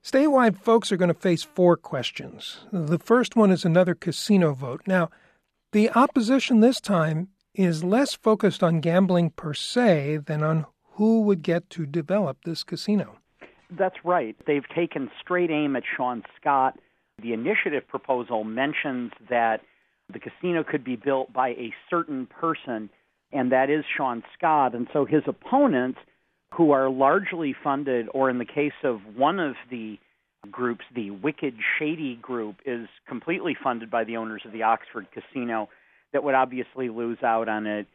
Statewide, folks are going to face 4 questions. The first one is another casino vote. Now, the opposition this time is less focused on gambling per se than on who would get to develop this casino. That's right. They've taken straight aim at Sean Scott. The initiative proposal mentions that the casino could be built by a certain person, and that is Sean Scott. And so his opponents, who are largely funded, or in the case of one of the groups, the Wicked Shady Group, is completely funded by the owners of the Oxford Casino, that would obviously lose out on it,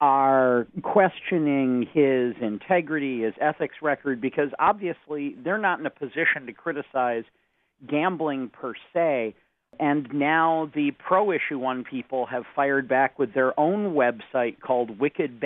are questioning his integrity, his ethics record, because obviously they're not in a position to criticize gambling per se. And now the pro-issue one people have fired back with their own website called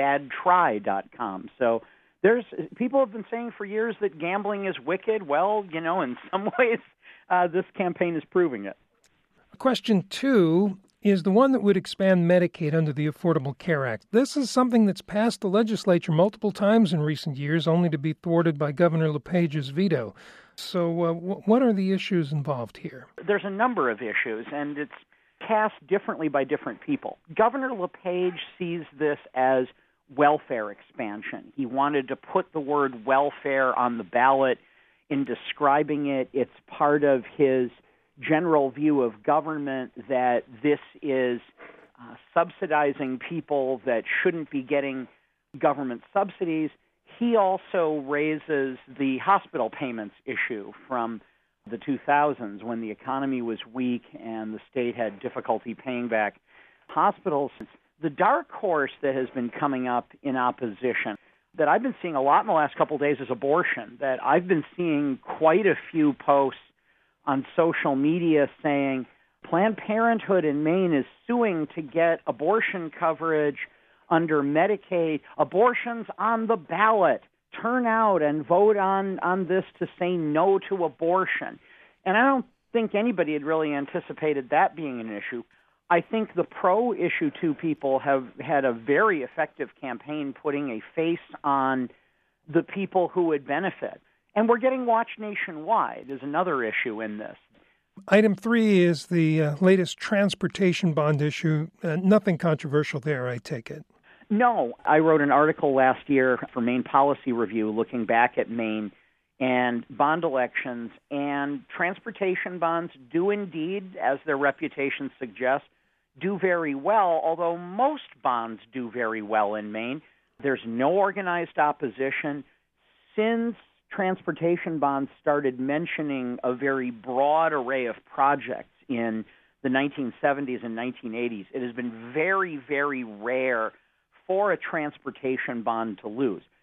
wickedbadtry.com. So people have been saying for years that gambling is wicked. Well, in some ways, this campaign is proving it. Question 2 is the one that would expand Medicaid under the Affordable Care Act. This is something that's passed the legislature multiple times in recent years, only to be thwarted by Governor LePage's veto. So what are the issues involved here? There's a number of issues, and it's cast differently by different people. Governor LePage sees this as welfare expansion. He wanted to put the word welfare on the ballot in describing it. It's part of his general view of government that this is subsidizing people that shouldn't be getting government subsidies. He also raises the hospital payments issue from the 2000s when the economy was weak and the state had difficulty paying back hospitals. The dark horse that has been coming up in opposition that I've been seeing a lot in the last couple of days is abortion, that I've been seeing quite a few posts on social media saying Planned Parenthood in Maine is suing to get abortion coverage under Medicaid. Abortion's on the ballot. Turn out and vote on this to say no to abortion. And I don't think anybody had really anticipated that being an issue. I think the pro-issue 2 people have had a very effective campaign putting a face on the people who would benefit. And we're getting watched nationwide is another issue in this. Item 3 is the latest transportation bond issue. Nothing controversial there, I take it. No. I wrote an article last year for Maine Policy Review looking back at Maine and bond elections. And transportation bonds do indeed, as their reputation suggests, do very well, although most bonds do very well in Maine. There's no organized opposition. Since transportation bonds started mentioning a very broad array of projects in the 1970s and 1980s, it has been very, very rare for a transportation bond to lose.